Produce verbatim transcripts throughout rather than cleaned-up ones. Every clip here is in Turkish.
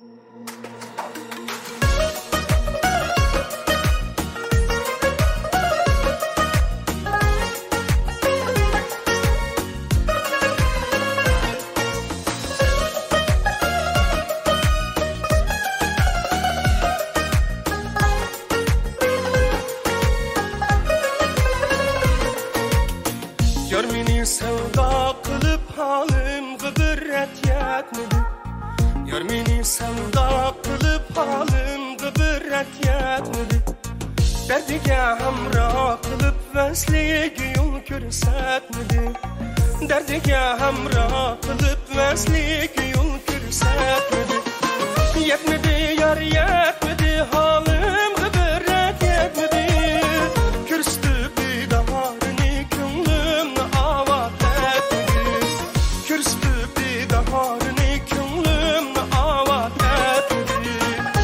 Sevda kılıp halim gıbırret yetmedi. Yar meni sevda kılıp halim gıbırret yetmedi. Derdiga hamroh kılıp vasligi yo'l ko'rsatmadi. Derdiga hamroh kılıp vasligi yo'l ko'rsatmadi. Yetmedi yar yetmedi halim gıbırret yetmedi. Kürsüdü bidarini ko'nglimni avat etmedi. Kürsüdü bidarini ko'nglimni avat etmedi.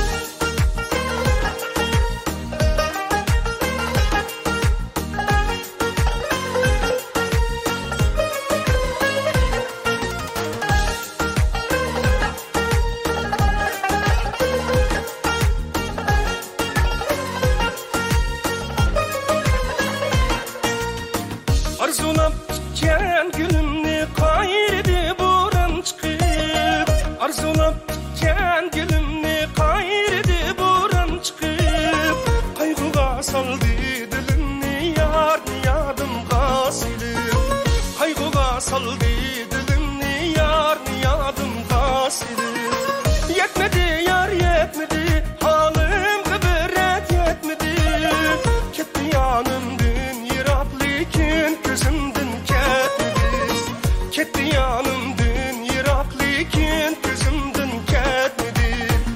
Arzulab tutgan gülümni qayirdi bo'ron chiqib. Arzulab tutgan gülümni qayirdi bo'ron chiqib. Qayg'uga soldi dilimni yar niyodimga silib. Qayg'uga soldi dilimni yar niyodimga silib. Yetmedi yar yetmedi halim g'ibrat yetmedi. Ketdi yonimdan yiroq lekin ko'zimdan ketmedi. Ketdi yonimdan yiroq lekin ko'zimdan ketmedi.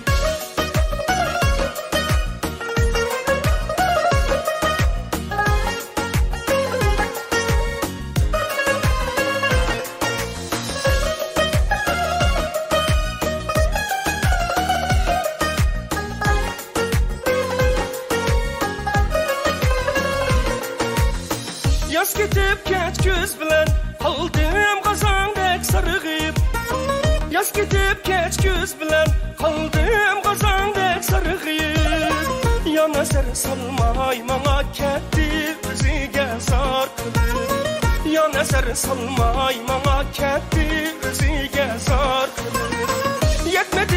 Yaz ketib ket ko'z bilan qoldim qozondek sarg'ib. Yaz ketib ket ko'z bilan qoldim qozondek sarg'ib. Yana sar salmay manga ketdi o'ziga zor qilib. Yana sar salmay manga ketdi o'ziga zor qilib. Yetmedi